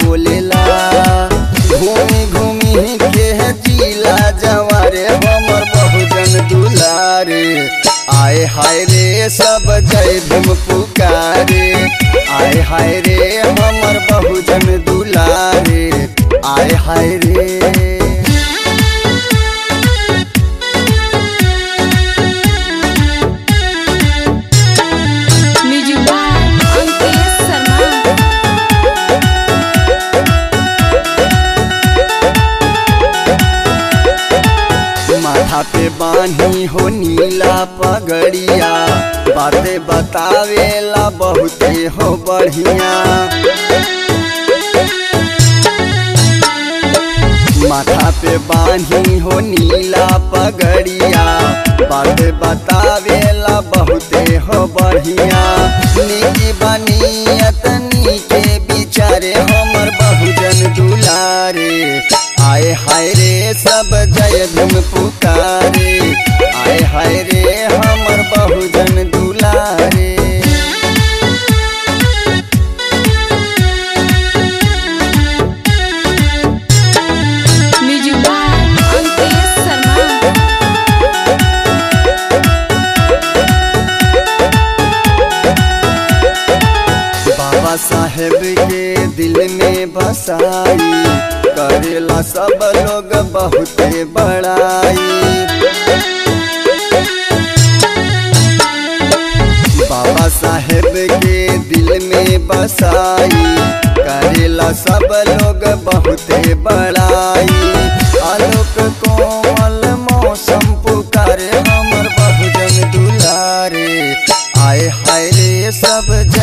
बोलेला। घूमी घूमी के जिला जवारे हमर बहुजन दुलारे। आए हाय रे सब जय भीम पुकारे। आए हाय रे हमर बहुजन दुलारे। आए हाय रे। माथा पे बानी हो नीला पगड़िया। बातें बतावेला बहुते हो बढ़िया। माथा पे बानी हो नीला पगड़िया। बातें बतावेला बहुते हो बढ़िया। नीकी बनियत नीके बिचारे हमर बहुजन दुलारे। आए हाय रे सब जय भीम पुकारे। आए हाय रे हमर बहुजन दुलारे। बाबा साहेब के दिल में बसाई। करेला सब लोग बहुते बड़ाई। बाबा साहेब के दिल में बसाई। करेला सब लोग बहुते बड़ाई। आलोक कोमल मौसम पुकारे हमर बहुजन दुलारे। आए हाय रे सब